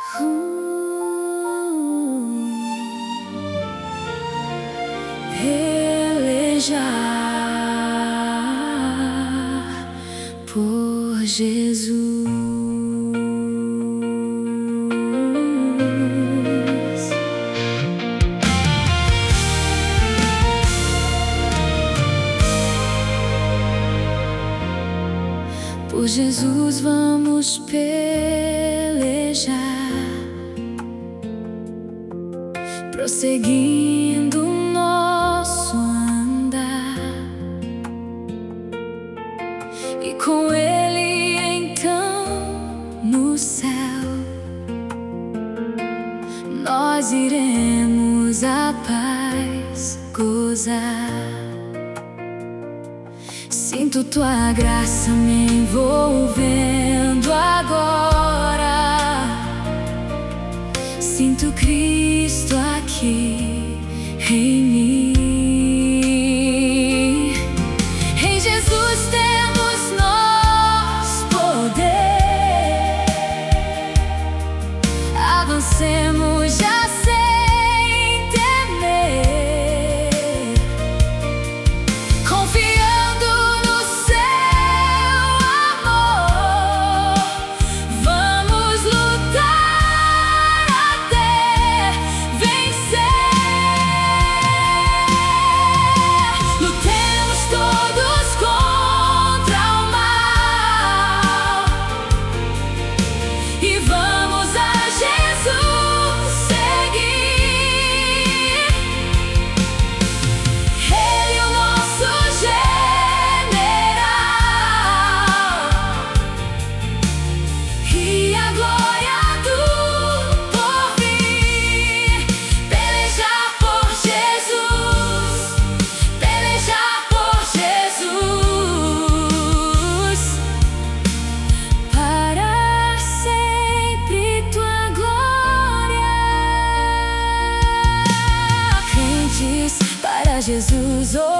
Pelejar por Jesus. Por Jesus vamos pelejar, prosseguindo nosso andar, e com Ele então no céu nós iremos a paz gozar. Sinto tua graça me envolvendo agora. Sinto Cristo aqui em mim. Em Jesus temos nós poder. Avancemos já sem temer, confiando no seu amor. Vamos lutar até vencer. Lutemos todos contra o mal e vamos a Jesus seguir. Ele, o nosso general, e a glória do porvir. Pelejar por Jesus, pelejar por Jesus, para sempre tua glória. Crentes, para Jesus